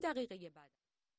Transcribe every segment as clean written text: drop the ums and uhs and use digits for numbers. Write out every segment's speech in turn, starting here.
دقیقه بعد.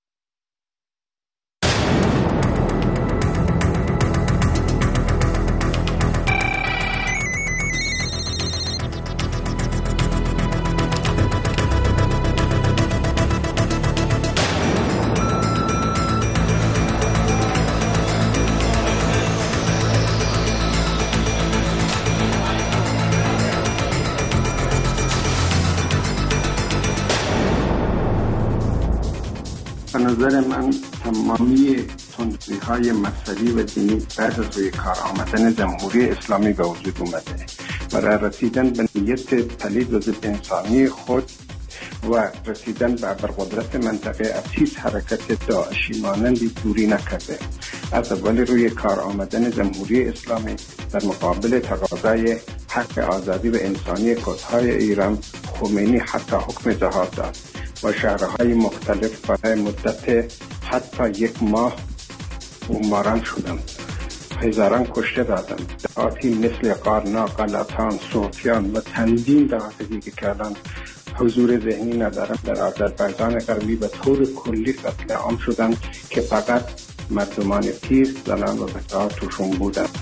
به نظر من تمامی تندروی‌های مذهبی و دینی بعد از روی کار آمدن جمهوری اسلامی به وجود اومده و رسیدن به نیت پلید و ضد انسانی خود و رسیدن به ابرقدرت منطقه از هیچ حرکت داعشی مانندی دوری نکرده. از اول روی کار آمدن جمهوری اسلامی در مقابل تقاضای حق آزادی و انسانی کردهای ایران، خمینی حتی حکم جهاد داد و شهرهای مختلف برای مدت حتی 1 ماه بمباران شدند. هزاران کشته دادند. دهاتی مثل قارنا، غلطان، صوفیان و چندین دهات دیگه که الان حضور ذهنی ندارند در آذربایجان غربی به طور کلی قتل عام شدند که فقط مردمان پیر، زنان و بچه‌ها توشون بودند.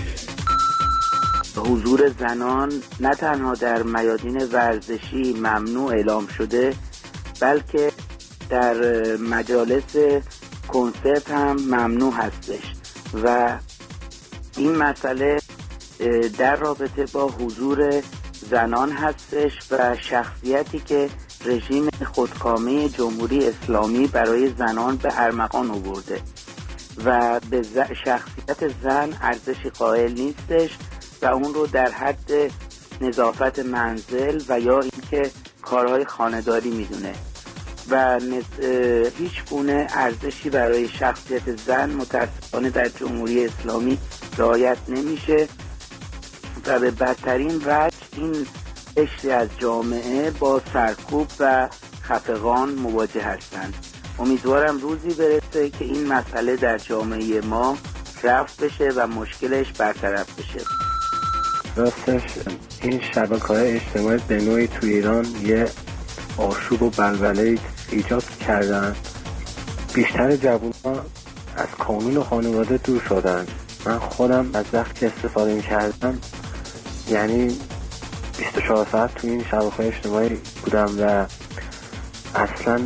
حضور زنان نه تنها در میادین ورزشی ممنوع اعلام شده، بلکه در مجالس کنسرت هم ممنوع هستش و این مسئله در رابطه با حضور زنان هستش و شخصیتی که رژیم خودکامه جمهوری اسلامی برای زنان به ارمغان آورده و به شخصیت زن ارزشی قائل نیستش و اون رو در حد نظافت منزل و یا اینکه کارهای خانه‌داری میدونه و هیچ گونه ارزشی برای شخصیت زن متاسفانه در جمهوری اسلامی رعایت نمیشه و به بدترین وجه این قشری از جامعه با سرکوب و خفقان مواجه هستند. امیدوارم روزی برسه که این مسئله در جامعه ما رفع بشه و مشکلش برطرف بشه. راستش این شبکه‌های اجتماعی به نوعی تو ایران یه آشوب و بلبله ایجاد کردن. بیشتر جوان‌ها از کانون و خانواده دور شدن. من خودم از وقتی استفاده می‌کردم یعنی 24 ساعت تو این شبکه‌های اجتماعی بودم و اصلا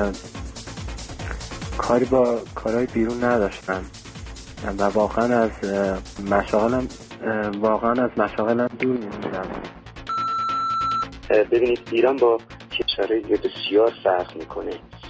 کاری با کارهای بیرون نداشتم و واقعا از مشاغلم دور می‌شدم. ببینید ایران با کشورهای بسیار فرق میکنه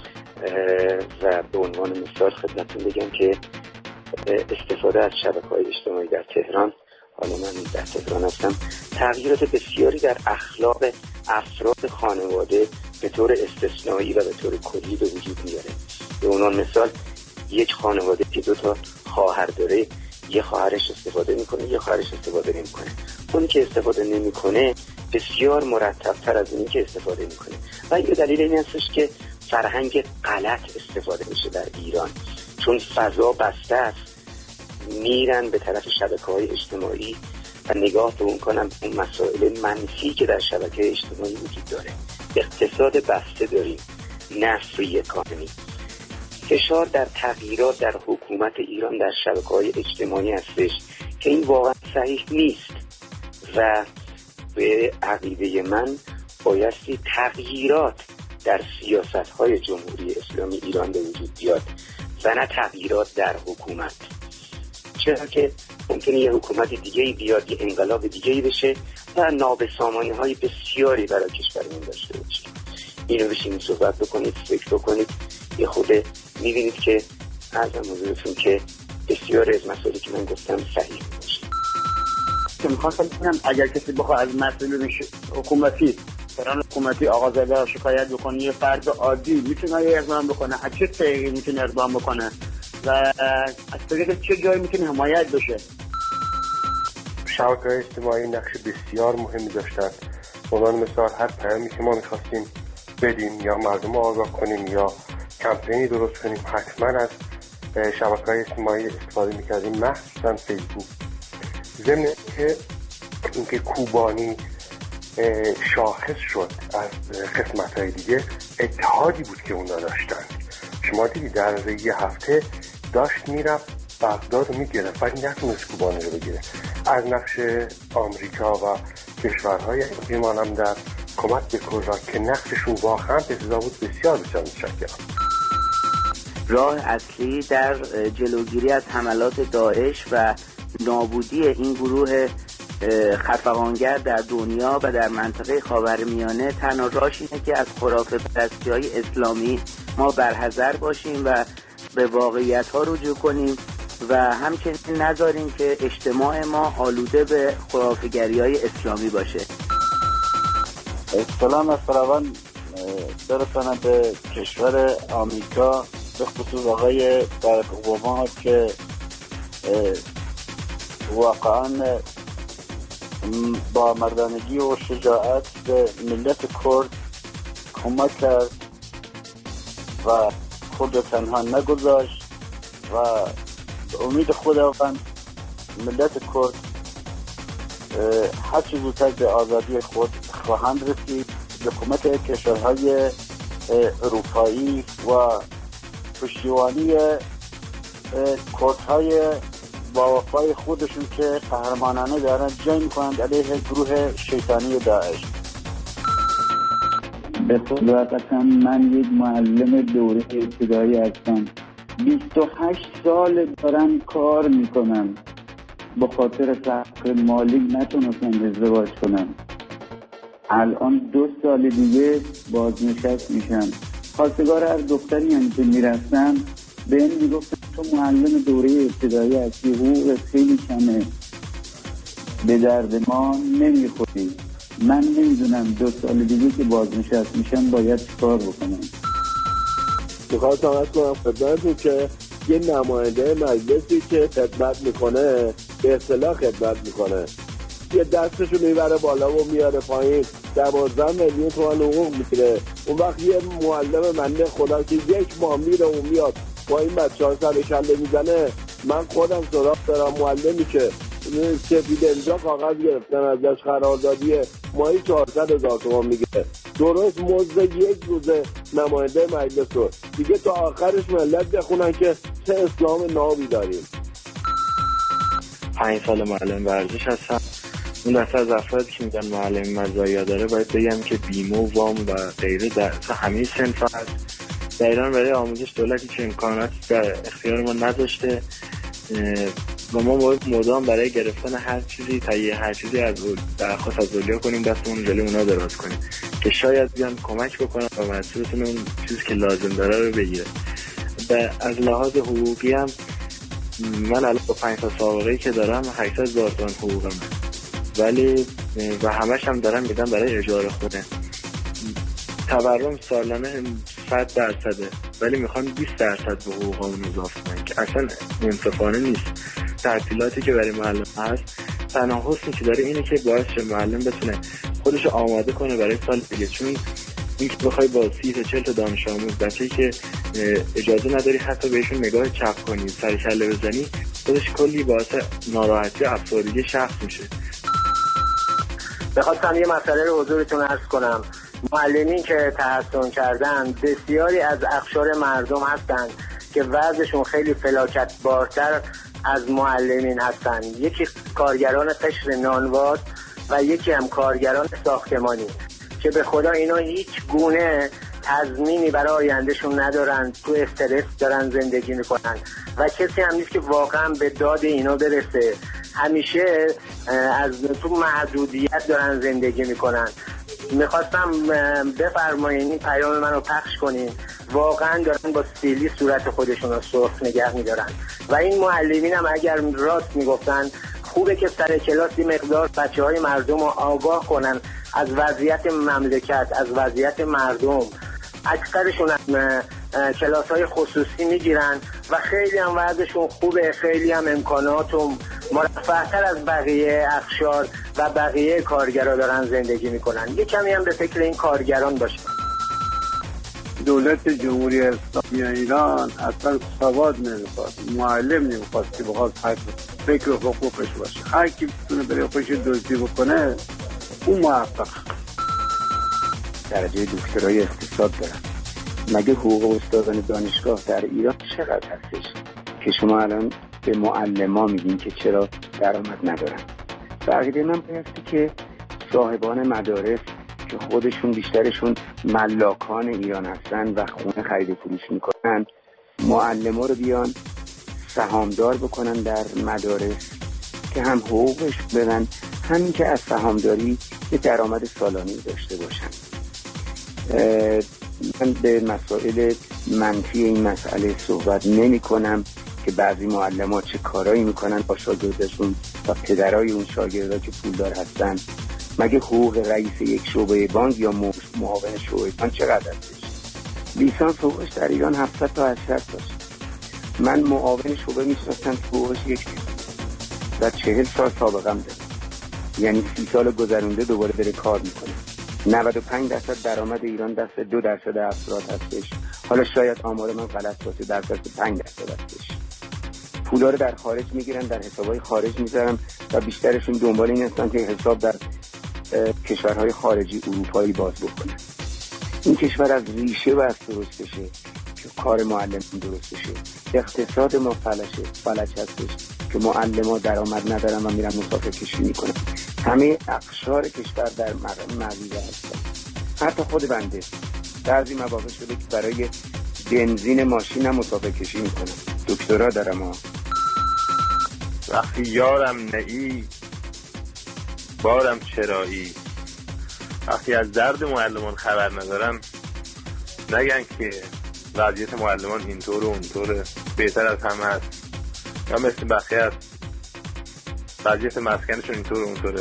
و به عنوان مثال خدمتتون بگم که استفاده از شبکه‌های اجتماعی در تهران، حالا من در تهران هستم، تغییرات بسیاری در اخلاق افراد خانواده به طور استثنایی و به طور کلی به وجود میاره. به عنوان مثال یک خانواده که 2 تا خواهر داره، یه خواهرش استفاده میکنه، یه خواهرش استفاده نمیکنه. اونی که استفاده نمیکنه بسیار مرتب‌تر از اونی که استفاده میکنه و یه دلیل این هستش که فرهنگ غلط استفاده میشه در ایران، چون فضا بسته است، میرن به طرف شبکه‌های اجتماعی و نگاه به اون کنن اون مسائل منفی که در شبکه اجتماعی وجود داره. اقتصاد بسته داریم، نه فری اکانومی. فشار در تغییرات در حکومت ایران در شبکه‌های اجتماعی هستش که این واقعا صحیح نیست و به عقیده من بایستی تغییرات در سیاست‌های جمهوری اسلامی ایران به وجود بیاد و نه تغییرات در حکومت، چرا که ممکنه یه حکومت دیگه‌ای بیاد، یه انقلاب دیگه‌ای بشه و نابسامانی‌های بسیاری برای کشورمون داشته باشه. اینو بشینید صحبت بکنید، فکر بکنید، یه خود می‌بینید که عرضم حضورتون که بسیار از مسائلی که من گفتم صحیح باشه. که می‌خواستم بگم اگر کسی بخواد از مسئولین حکومتی فران حکومتی آقازاده را شکایت بکنه، یه فرد عادی میتونه اقدام بکنه؟ از چه طریقی میتونه اقدام بکنه و از طریق چه جایی میتونه حمایت بشه؟ شبکه‌های اجتماعی نقش بسیار مهمی داشتن. به عنوان مثال هر پیامی که ما می‌خواستیم بدیم یا مردم آگاه کنیم یا کمپینی درست کنیم، حتما از شبکه‌های اجتماعی استفاده می‌کردیم، مخصوصا فیسبوک. ضمن اینکه کوبانی شاخص شد از قسمت‌های دیگه، اتحادی بود که اونا داشتن. شما دیدی در یه هفته داشت میرفت بغداد رو میگرفت ولی نتونست کوبانه رو بگیره. از نقش آمریکا و کشورهای ایمان هم در کمک به کردها که نقششون واقعا بسیار بود بسیار متشکرم. راه اصلی در جلوگیری از حملات داعش و نابودی این گروه خفقانگر در دنیا و در منطقه خاورمیانه تنها راهش اینه که از خرافه پرستی‌های اسلامی ما برحذر باشیم و به واقعیت‌ها رجوع کنیم و همچنین نذاریم که اجتماع ما آلوده به خرافه‌گری‌های اسلامی باشه. سلام از فراوان برسانم به کشور آمریکا، به خصوص آقای باراک اوباما که واقعا با مردانگی و شجاعت به ملت کرد کمک کرد و خود تنها نگذاشت و به امید خداوند ملت کرد هر چه زودتر به آزادی خود خواهند رسید به کمک کشورهای اروپایی و پشتیبانی کردهای با وفای خودشون که قهرمانانه دارن جنگ میکنند علیه گروه شیطانی داعش. به خداقسم من یک معلم دوره ابتدایی هستم. 28 سال دارم کار میکنم، به خاطر فقر مالی نتونستم ازدواج کنم. الان 2 سال دیگه بازنشست میشم. خواستگار هر دختری هم که میرفتم به این میگفتم تو معلم دوره ابتدایی هستی، حقوق خیلی کمه، به درد ما نمیخوری. من نمیدونم 2 سال دیگه که بازنشست میشم باید چیکار بکنم. میخواستم از کنم خدمتتون که یه نماینده مجلسی که خدمت میکنه به اصطلاح خدمت میکنه، یه دستشو میبره بالا و میاره پایین، 12 میلیون تومان حقوق میگیره. اون وقت یه معلم منده خدا که 1 ماه میره و میاد با این بچه‌ها سر کله میزنه. من خودم سراغ دارم معلمی که سفید امضا کاغذ گرفتن ازش قراردادی ماهی 400,000 تومان میگیره، درست مزد 1 روز نماینده مجلس رو دیگه تا آخرش ملت بخونن که چه اسلام نابی داریم. 5 سال معلم ورزش هستم. اون دسته از افرادی که میگن معلم مزایا داره باید بگم که بیمه و وام و غیره در همه صنف هست. در ایران برای آموزش دولتی چه امکاناتی در اختیار ما نداشته و ما باید مدام برای گرفتن هر چیزی تهیه هر چیزی از درخواست از اولیا کنیم، دستمون جلوی اونا دراز کنیم که شاید بیان کمک بکنن و مسئولیتون اون چیزی که لازم داره رو بگیره. از لحاظ حقوقی هم من الان با 5 سال سابقه‌ای که دارم 800,000 تومان حقوقم، ولی و همش هم دارم میدم برای اجاره خونه. تورم سالانه 100%، ولی میخوان 20% به حقوقمون اضافه کنن که اصلا منصفانه نیست. تعطیلاتی که برای معلم هست تنها حسنی که داره اینه که باعث شه معلم بتونه خودش آماده کنه برای سال دیگه، چون اینکه بخوای با 30 تا 40 تا دانش آموز بچه‌ای که اجازه نداری حتی بهشون نگاه چپ کنی، سر کله بزنی، خودش کلی باعث ناراحتی و افسردگی شخص میشه. بخواستم یه مسئله رو حضورتون عرض کنم. معلمین که تحصیل کردن بسیاری از اقشار مردم هستند که وضعشون خیلی فلاکت بارتر از معلمین هستند. یکی کارگران قشر نانواد و یکی هم کارگران ساختمانی که به خدا اینا هیچ گونه تضمینی برای آیندهشون ندارن، تو استرس دارن زندگی میکنن و کسی هم نیست که واقعا به داد اینا برسه. همیشه از تو محدودیت دارن زندگی میکنن. میخواستم بفرمایین این پیام منو پخش کنین. واقعا دارن با سیلی صورت خودشون رو سرخ نگه میدارن و این معلمین هم اگر راست میگفتن خوبه که سر کلاس مقدار بچه‌های مردم رو آگاه کنن از وضعیت مملکت، از وضعیت مردم. اکثرشون کلاس‌های خصوصی میگیرن و خیلی هم وضعشون خوبه، خیلی هم امکاناتهم مرفه‌تر از بقیه اقشار و بقیه کارگرا دارن زندگی میکنن. یه کمی هم به فکر این کارگران باشن. دولت جمهوری اسلامی ایران اصلا سواد نمیخواد، معلم نمیخواد که بخواد فکر حقوقش باشه. هر کی بتونه برای خودش دزدی بکنه اون موفق. درجه دکترای اقتصاد دارم. مگه حقوق استادان دانشگاه در ایران چقدر هستش که شما الان به معلمان میگین که چرا درآمد ندارن؟ بقیده من بایستی که صاحبان مدارس که خودشون بیشترشون ملاکان ایران هستن و خونه خرید فروش میکنن، معلمان رو بیان سهامدار بکنن در مدارس که هم حقوقش بدن، همین که از سهامداری یه درآمد سالانه داشته باشن. من به مسائل منفی این مسئله صحبت نمی کنم که بعضی معلمان چه کارایی میکنن با شاگردشون و پدرای اون شاگردا که پولدار هستن. مگه حقوق رئیس یک شعبه بانک یا معاون شعبه بانک چقدر هستش؟ لیسانس حقوقش در ایران 700 تا 800 تاست. من معاون شعبه میشناسم حقوقش 1 و 40 سال سابقه هم دارم، یعنی 30 سال گذرونده دوباره داره کار میکنه. 95% درآمد ایران دست 2% افراد هستش. حالا شاید آمار من غلط باشه، در دست 5% هستش. پولا رو در خارج میگیرن، در حسابهای خارج میذارن و بیشترشون دنبال این هستن که حساب در کشورهای خارجی اروپایی باز بکنن. این کشور از ریشه باید درست بشه که کار معلم درست بشه. اقتصاد ما فلج هستش که معلم‌ها درآمد ندارن و میرن مسافر کشی میکنن. همه اقشار کشور در معذیره هستن. حتی خود بنده بعضی مواقع شده که برای بنزین ماشین هم مسافر کشی میکنم. دکترا دارم ها. وقتی یارم نئی بارم چرایی. وقتی از درد معلمان خبر ندارم نگن که وضعیت معلمان اینطور و اونطوره، بهتر از همه هست، یا مثل بقیه هست وضعیت مسکنشون اینطور و اونطوره.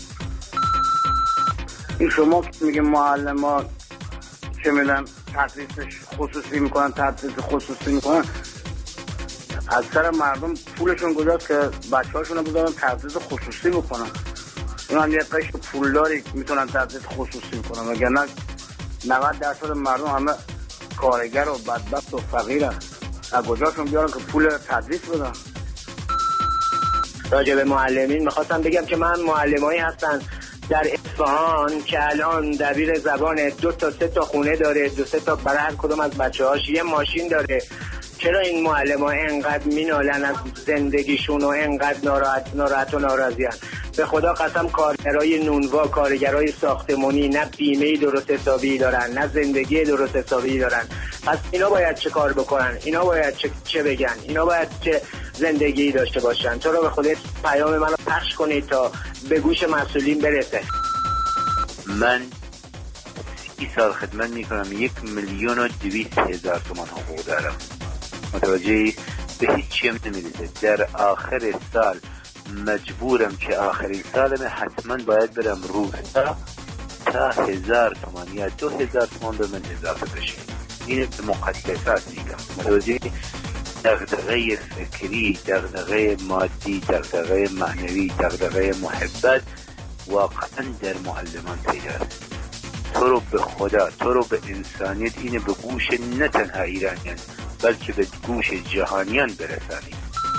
این شما که میگه معلمان چه میدن تدریسش خصوصی میکنن، تدریس خصوصی میکنن، اکثر مردم پولشون گذاشت که بچه هاشون رو بذارن تدریس خصوصی بکنن. این هم یه قشر پولداری میتونن تدریس خصوصی میکنن، وگرنه 90% مردم همه کارگر و بدبخت و فقیرن. از کجاشون بیارن که پول تدریس بدن؟ راجع به معلمین میخواستم بگم که من معلمایی هستن در اصفهان که الان دبیر زبان 2 تا 3 تا خونه داره، 2 3 تا برای هر کدوم از بچه‌هاش یه ماشین داره. چرا این معلم‌ها اینقدر مینالن از زندگیشون و اینقدر ناراحت و ناراضی‌ان؟ به خدا قسم کارگرای نونوا، کارگرای ساختمانی نه بیمه درست حسابی دارن، نه زندگی درست حسابی دارن. پس اینا باید چه کار بکنن؟ اینا باید چه بگن؟ اینا باید چه زندگی داشته باشن؟ تو رو به خودت پیام منو پخش کنید تا به گوش مسئولین برسه. من 30 سال خدمت میکنم، 1,200,000 تومان حقوق دارم. متوجه به هیچی هم نمیرسه. در آخر سال مجبورم که آخرین سالم حتما باید برم روستا تا 1000 تومان یا 2000 تومان به من اضافه بشه. این به مقدسات میگم. متوجه دغدغه فکری، دغدغه مادی، دغدغه معنوی، دغدغه محبت واقعا در معلمان پیداست. تو رو به خدا، تو رو به انسانیت اینه به گوش نه تنها ایرانیان بلکه به گوش جهانیان برسانید.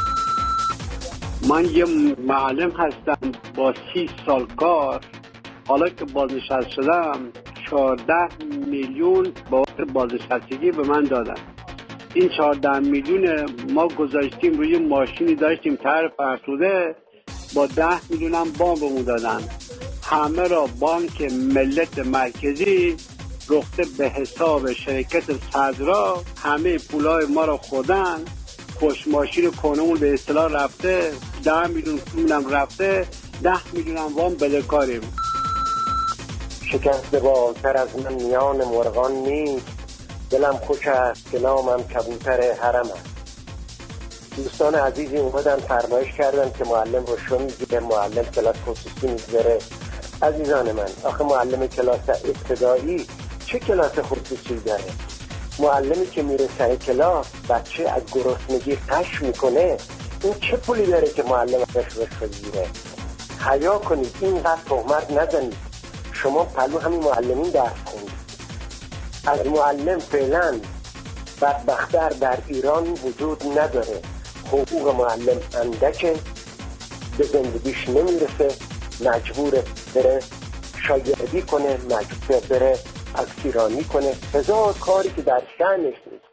من یه معلم هستم با 30 سال کار. حالا که بازنشسته شدم 14 میلیون بابت بازنشستگی به من دادن. این 14 میلیون ما گذاشتیم روی ماشینی داشتیم طرح فرسوده، با 10 میلیون هم وام بهمون دادن. همه را بانک ملت مرکزی رفته به حساب شرکت صدرا، همه پولای ما را خوردن. خوش ماشین کنمون به اصطلاح رفته، 10 میلیون پولم رفته، 10 میلیون هم وام بدهکاریم. شکست بالتر از من میان مرغان نیست، دلم خوش است که نامم کبوتر حرم است. دوستان عزیزی اومدن فرمایش کردن که معلم رو میگیره، معلم کلاس خصوصی میگیره. عزیزان من، آخه معلم کلاس ابتدایی چه کلاس خصوصی داره؟ معلمی که میره سر کلاس بچه از گرسنگی قش میکنه، این چه پولی داره که معلم ازش بگیره؟ حیا کنید، اینقدر تهمت نزنید. شما پلو همین معلمین درس خوندید. از معلم فعلا بدبختر در ایران وجود نداره. حقوق معلم اندکه، به زندگیش نمیرسه، مجبوره بره شاگردی کنه، مجبوره بره تکثیرانی کنه، هزار کاری که در شأنش نیست